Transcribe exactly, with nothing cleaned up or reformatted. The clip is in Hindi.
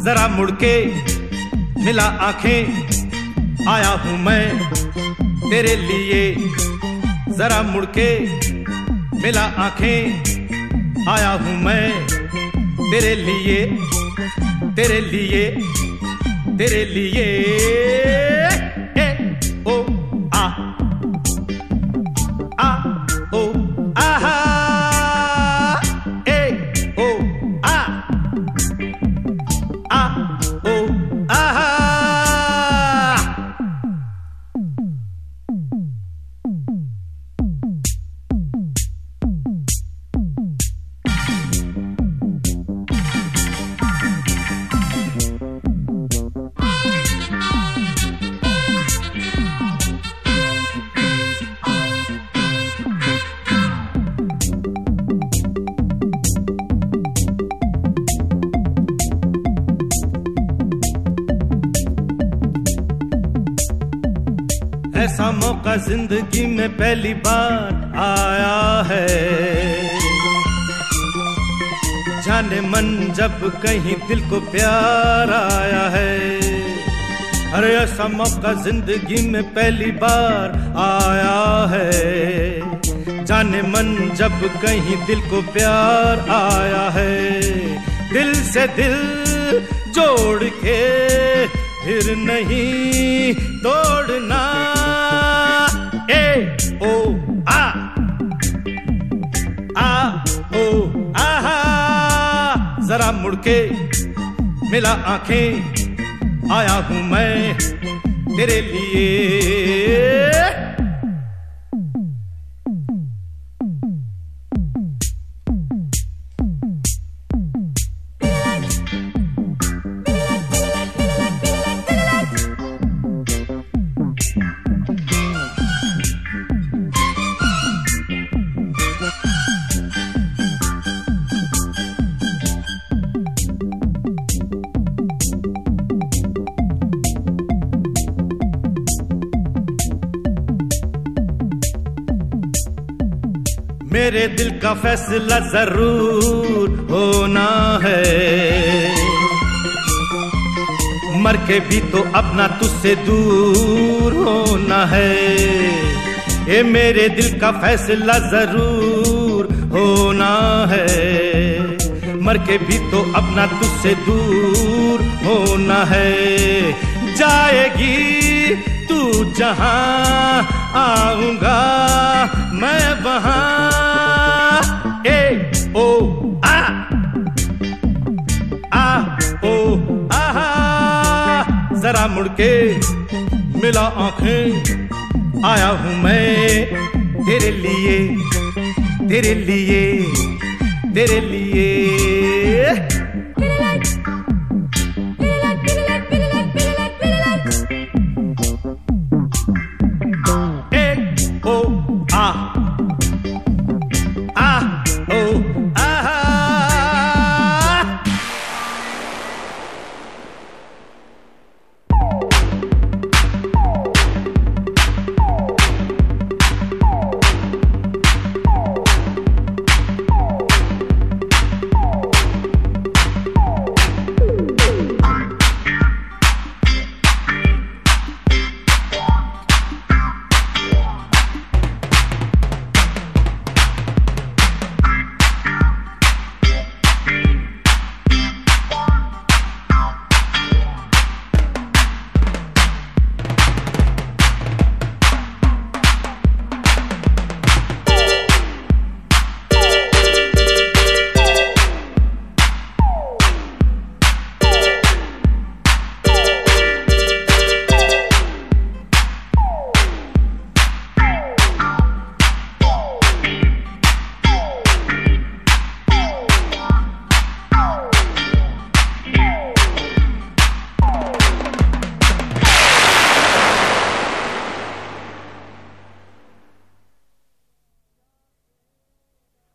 जरा मुड़ के मिला आंखें, आया हूं मैं तेरे लिए। जरा मुड़ के मिला आंखें, आया हूं मैं तेरे लिए, तेरे लिए, तेरे लिए। ए ओ आ आ ओ आहा, ए ओ आ आ ओ आहा। ऐसा मौका जिंदगी में पहली बार आया है, जाने मन जब कहीं दिल को प्यार आया है। अरे ऐसा मौका जिंदगी में पहली बार आया है, जाने मन जब कहीं दिल को प्यार आया है। दिल से दिल जोड़ के फिर नहीं तोड़ना। ए ओ आ आ ओ आहा, जरा मुड़ के मिला आंखें, आया हूं मैं तेरे लिए। मेरे दिल का फैसला जरूर होना है, मर के भी तो अपना तुझसे दूर होना है। ये मेरे दिल का फैसला जरूर होना है, मर के भी तो अपना तुझसे दूर होना है। जाएगी तू जहां, आऊंगा मैं वहां। ए ओ आ आ ओ आहा, जरा मुड़ के मिला आंखें, आया हूं मैं तेरे लिए, तेरे लिए, तेरे लिए।